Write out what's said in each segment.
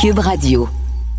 Cube Radio.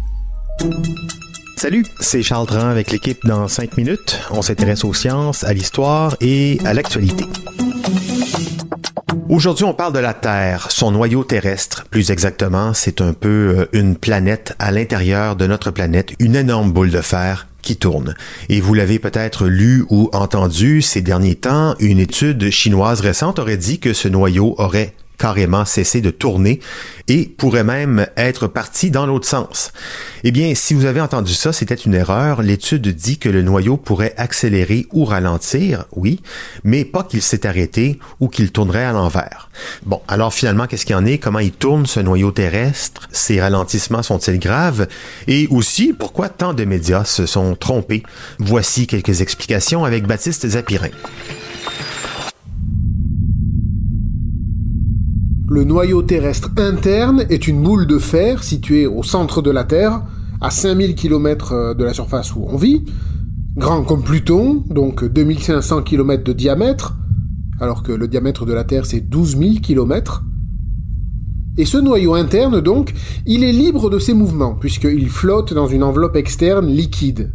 Salut, c'est Charles Dran avec l'équipe dans 5 minutes. On s'intéresse aux sciences, à l'histoire et à l'actualité. Aujourd'hui, on parle de la Terre, son noyau terrestre. Plus exactement, c'est un peu une planète à l'intérieur de notre planète, une énorme boule de fer qui tourne. Et vous l'avez peut-être lu ou entendu ces derniers temps, une étude chinoise récente aurait dit que ce noyau aurait carrément cessé de tourner et pourrait même être parti dans l'autre sens. Eh bien, si vous avez entendu ça, c'était une erreur. L'étude dit que le noyau pourrait accélérer ou ralentir, oui, mais pas qu'il s'est arrêté ou qu'il tournerait à l'envers. Bon, alors finalement, qu'est-ce qu'il y en est? Comment il tourne ce noyau terrestre? Ces ralentissements sont-ils graves? Et aussi, pourquoi tant de médias se sont trompés? Voici quelques explications avec Baptiste Zapirin. Le noyau terrestre interne est une boule de fer située au centre de la Terre, à 5000 km de la surface où on vit, grand comme Pluton, donc 2500 km de diamètre, alors que le diamètre de la Terre c'est 12 000 km. Et ce noyau interne, donc, il est libre de ses mouvements, puisqu'il flotte dans une enveloppe externe liquide.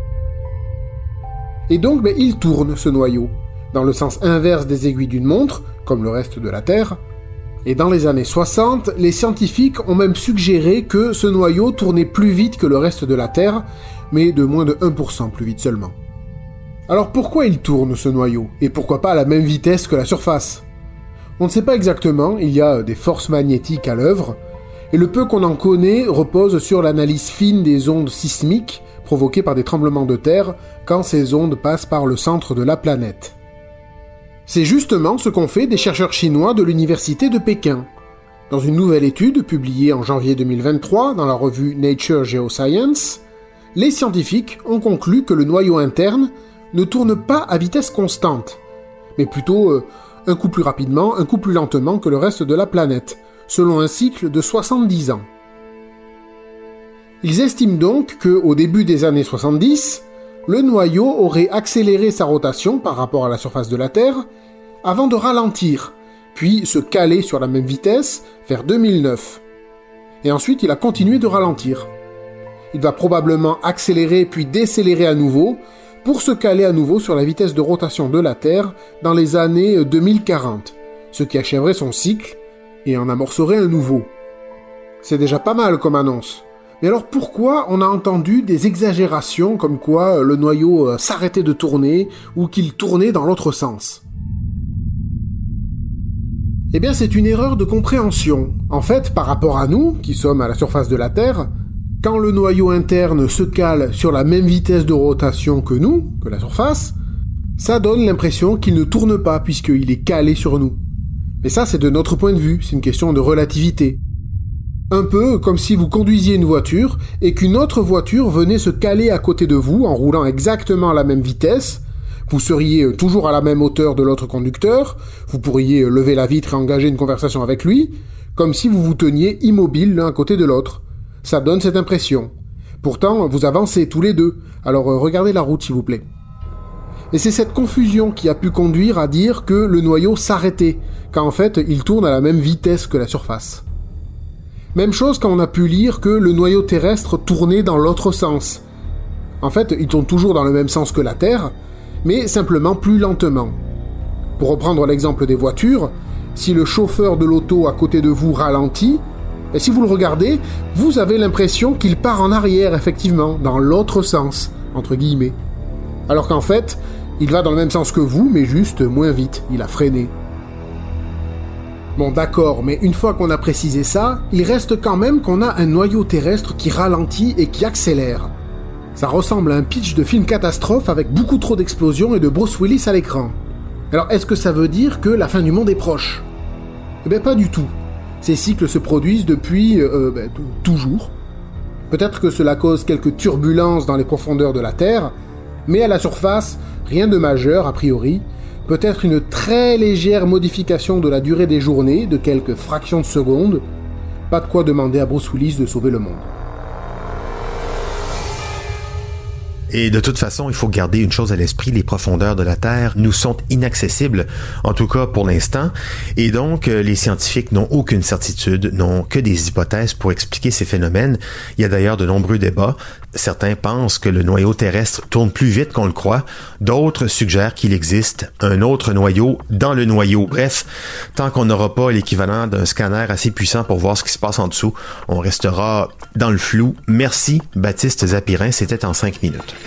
Et donc, il tourne, ce noyau, dans le sens inverse des aiguilles d'une montre, comme le reste de la Terre. Et dans les années 60, les scientifiques ont même suggéré que ce noyau tournait plus vite que le reste de la Terre, mais de moins de 1% plus vite seulement. Alors pourquoi il tourne ce noyau? Et pourquoi pas à la même vitesse que la surface? On ne sait pas exactement, il y a des forces magnétiques à l'œuvre, et le peu qu'on en connaît repose sur l'analyse fine des ondes sismiques provoquées par des tremblements de terre quand ces ondes passent par le centre de la planète. C'est justement ce qu'ont fait des chercheurs chinois de l'université de Pékin. Dans une nouvelle étude publiée en janvier 2023 dans la revue Nature Geoscience, les scientifiques ont conclu que le noyau interne ne tourne pas à vitesse constante, mais plutôt un coup plus rapidement, un coup plus lentement que le reste de la planète, selon un cycle de 70 ans. Ils estiment donc qu'au début des années 70, le noyau aurait accéléré sa rotation par rapport à la surface de la Terre, avant de ralentir, puis se caler sur la même vitesse vers 2009. Et ensuite, il a continué de ralentir. Il va probablement accélérer puis décélérer à nouveau, pour se caler à nouveau sur la vitesse de rotation de la Terre dans les années 2040, ce qui achèverait son cycle et en amorcerait un nouveau. C'est déjà pas mal comme annonce. Mais alors pourquoi on a entendu des exagérations comme quoi le noyau s'arrêtait de tourner ou qu'il tournait dans l'autre sens? Eh bien c'est une erreur de compréhension. En fait, par rapport à nous, qui sommes à la surface de la Terre, quand le noyau interne se cale sur la même vitesse de rotation que nous, que la surface, ça donne l'impression qu'il ne tourne pas puisqu'il est calé sur nous. Mais ça c'est de notre point de vue, c'est une question de relativité. Un peu comme si vous conduisiez une voiture et qu'une autre voiture venait se caler à côté de vous en roulant exactement à la même vitesse. Vous seriez toujours à la même hauteur de l'autre conducteur, vous pourriez lever la vitre et engager une conversation avec lui, comme si vous vous teniez immobile l'un à côté de l'autre. Ça donne cette impression. Pourtant, vous avancez tous les deux, alors regardez la route s'il vous plaît. Et c'est cette confusion qui a pu conduire à dire que le noyau s'arrêtait, quand en fait il tourne à la même vitesse que la surface. Même chose quand on a pu lire que le noyau terrestre tournait dans l'autre sens. En fait, il tourne toujours dans le même sens que la Terre, mais simplement plus lentement. Pour reprendre l'exemple des voitures, si le chauffeur de l'auto à côté de vous ralentit, et si vous le regardez, vous avez l'impression qu'il part en arrière, effectivement, dans l'autre sens, entre guillemets. Alors qu'en fait, il va dans le même sens que vous, mais juste moins vite, il a freiné. Bon d'accord, mais une fois qu'on a précisé ça, il reste quand même qu'on a un noyau terrestre qui ralentit et qui accélère. Ça ressemble à un pitch de film catastrophe avec beaucoup trop d'explosions et de Bruce Willis à l'écran. Alors est-ce que ça veut dire que la fin du monde est proche? Eh bien pas du tout. Ces cycles se produisent depuis toujours. Peut-être que cela cause quelques turbulences dans les profondeurs de la Terre, mais à la surface, rien de majeur a priori. Peut-être une très légère modification de la durée des journées, de quelques fractions de secondes. Pas de quoi demander à Bruce Willis de sauver le monde. Et de toute façon, il faut garder une chose à l'esprit, les profondeurs de la Terre nous sont inaccessibles, en tout cas pour l'instant, et donc les scientifiques n'ont aucune certitude, n'ont que des hypothèses pour expliquer ces phénomènes. Il y a d'ailleurs de nombreux débats. Certains pensent que le noyau terrestre tourne plus vite qu'on le croit, d'autres suggèrent qu'il existe un autre noyau dans le noyau. Bref, tant qu'on n'aura pas l'équivalent d'un scanner assez puissant pour voir ce qui se passe en dessous, on restera dans le flou. Merci Baptiste Zapirin, c'était en 5 minutes.